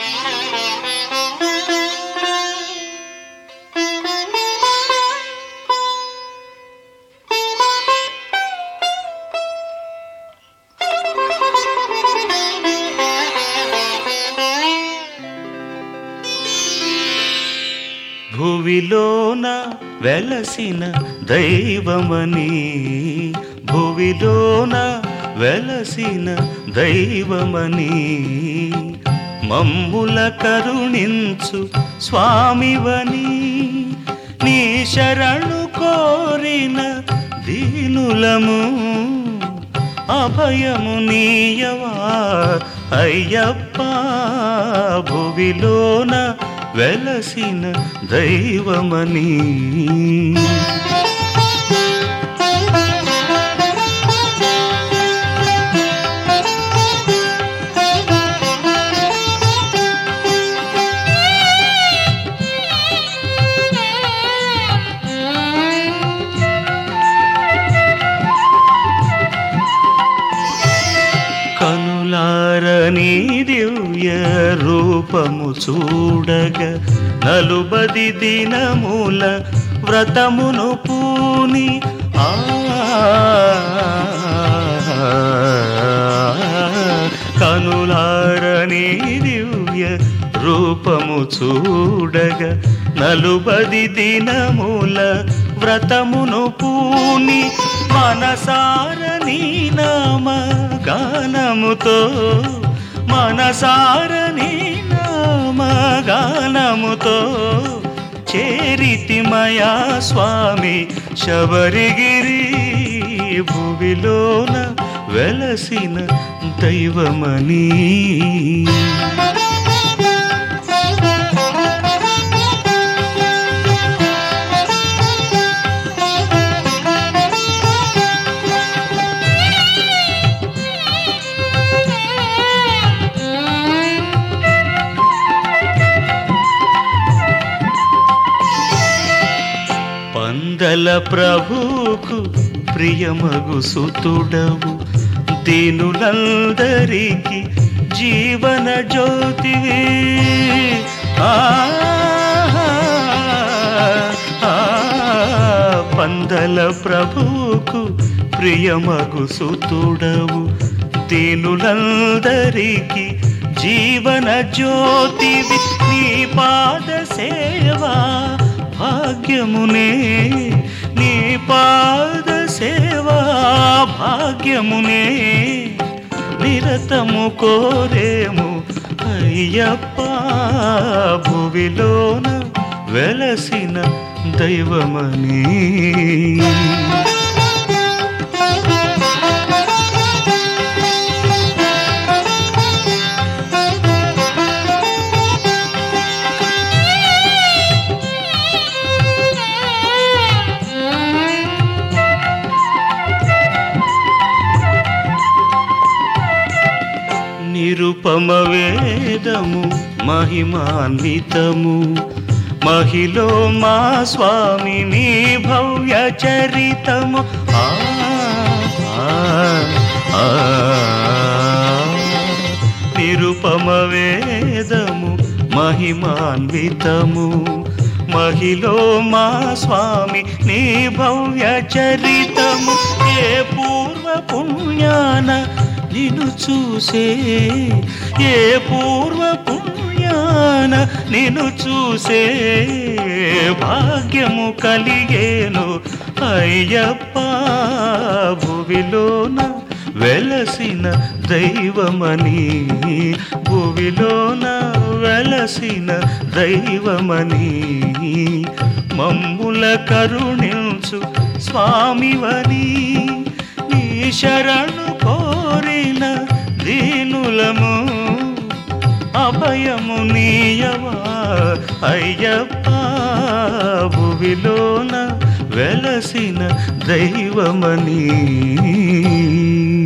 భువిలోన వెలసిన దైవమని, భువిలోన వెలసిన దైవమని, మమ్ముల కరుణించు స్వామివని, నీ శరణు కోరిన దీనులము అభయము నీయవా అయ్యప్ప. భువిలోన వెలసిన దైవమని. కనులారని దివ్య రూపము చూడగ, 40 దినముల వ్రతమును పూని, కనులారని దివ్య రూపము చూడగ, 40 దినముల వ్రతమును పూని, మనసార నీ నామ గానముతో, మనసార నీ నామ గానముతో చేరితిమయా స్వామి శబరిగిరి. భువిలోన వెలసిన దైవమని. పందల ప్రభుకు ప్రియమగు సుతుడవు, దీనులందరికి జీవన జ్యోతివి. పందల ప్రభుకు ప్రియమగు సుతుడవు, దీనులందరికి జీవన జ్యోతివి. నీ పాద సేవా భాగ్యమునే, నీ పాద సేవా భాగ్యమునే నిరతము కోరేము అయ్యప్ప. భువిలోన వెలసిన దైవమని. నిరుపమ వేదము మహిమాన్వితము, మహిలో మా స్వామి నీ భవ్య చరితము. నిరుపమ వేదము మహిమాన్వితము, మహిలో మా స్వామి నీ భవ్య చరితము. ఏ పూర్వ పుణ్యాన నిన్ను చూసే, ఏ పూర్వ పుణ్యాన నిన్ను చూసే భాగ్యము కలిగేను అయ్యప్ప. భువిలోన వెలసిన దైవమని, భువిలోన వెలసిన దైవమని, మమ్ముల కరుణించు స్వామివని, నీ శరణు కోరిన దీనులము అభయము నీయవా అయ్యప్ప. భువిలోన వెలసిన దైవమని.